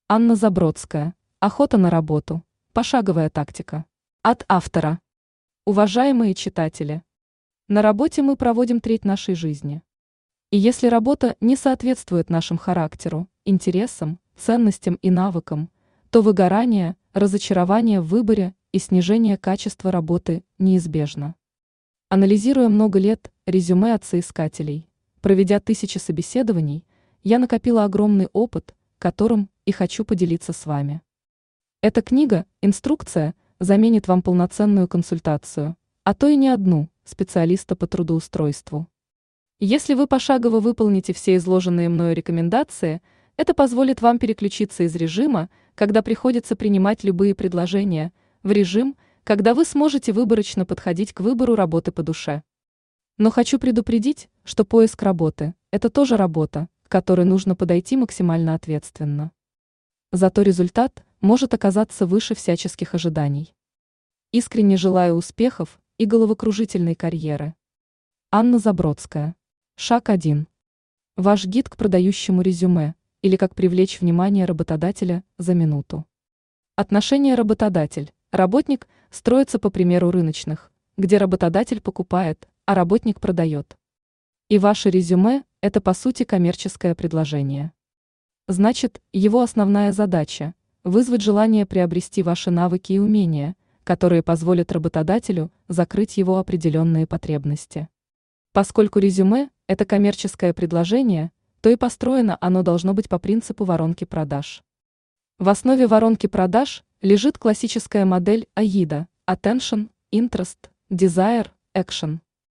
Анна Забродская. Охота на работу. Пошаговая тактика. От автора. Уважаемые читатели, на работе мы проводим треть нашей жизни. И если работа не соответствует нашему характеру, интересам, ценностям и навыкам, то выгорание, разочарование в выборе и снижение качества работы неизбежно. Анализируя много лет резюме от соискателей, проведя тысячи собеседований, я накопила огромный опыт, которым и хочу поделиться с вами. Эта книга, инструкция, заменит вам полноценную консультацию, а то и не одну, специалиста по трудоустройству. Если вы пошагово выполните все изложенные мною рекомендации, это позволит вам переключиться из режима, когда приходится принимать любые предложения, в режим, когда вы сможете выборочно подходить к выбору работы по душе. Но хочу предупредить, что поиск работы – это тоже работа, к которой нужно подойти максимально ответственно. Зато результат может оказаться выше всяческих ожиданий. Искренне желаю успехов и головокружительной карьеры. Анна Забродская. Шаг 1. Ваш гид к продающему резюме, или как привлечь внимание работодателя за минуту. Отношения работодатель-работник строятся по примеру рыночных, где работодатель покупает, а работник продает. И ваше резюме – это по сути коммерческое предложение. Значит, его основная задача – вызвать желание приобрести ваши навыки и умения, которые позволят работодателю закрыть его определенные потребности. Поскольку резюме – это коммерческое предложение, то и построено оно должно быть по принципу воронки продаж. В основе воронки продаж лежит классическая модель AIDA – Attention, Interest, Desire, Action.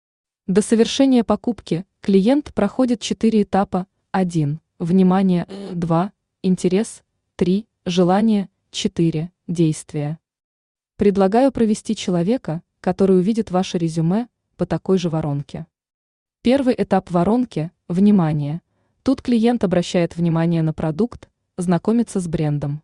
До совершения покупки клиент проходит 4 этапа: 1. Внимание, 2. Интерес, 3. Желание, 4. Действие. Предлагаю провести человека, который увидит ваше резюме, по такой же воронке. Первый этап воронки – внимание. Тут клиент обращает внимание на продукт, знакомится с брендом.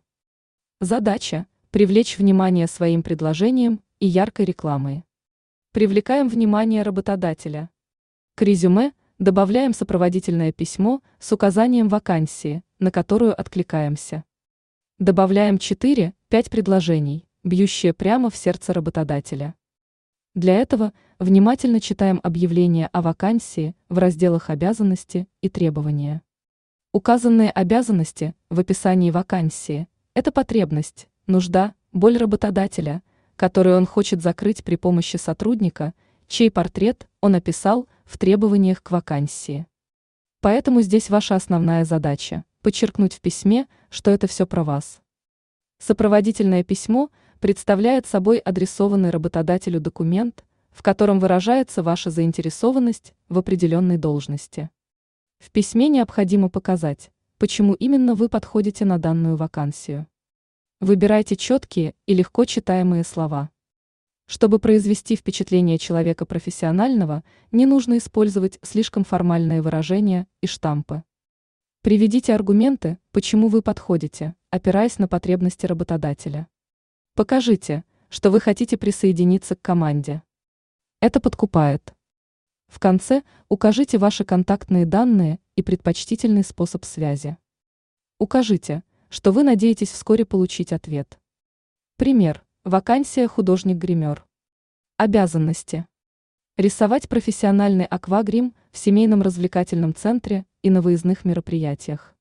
Задача – привлечь внимание своим предложением и яркой рекламой. Привлекаем внимание работодателя. К резюме добавляем сопроводительное письмо с указанием вакансии, на которую откликаемся. Добавляем 4-5 предложений, бьющие прямо в сердце работодателя. Для этого внимательно читаем объявление о вакансии в разделах «Обязанности» и «Требования». Указанные обязанности в описании вакансии – это потребность, нужда, боль работодателя, которую он хочет закрыть при помощи сотрудника, чей портрет он описал в требованиях к вакансии. Поэтому здесь ваша основная задача – подчеркнуть в письме, что это все про вас. Сопроводительное письмо представляет собой адресованный работодателю документ, в котором выражается ваша заинтересованность в определенной должности. В письме необходимо показать, почему именно вы подходите на данную вакансию. Выбирайте четкие и легко читаемые слова. Чтобы произвести впечатление человека профессионального, не нужно использовать слишком формальные выражения и штампы. Приведите аргументы, почему вы подходите, опираясь на потребности работодателя. Покажите, что вы хотите присоединиться к команде. Это подкупает. В конце укажите ваши контактные данные и предпочтительный способ связи. Укажите, что вы надеетесь вскоре получить ответ. Пример. Вакансия художник-гример. Обязанности. Рисовать профессиональный аквагрим в семейном развлекательном центре и на выездных мероприятиях.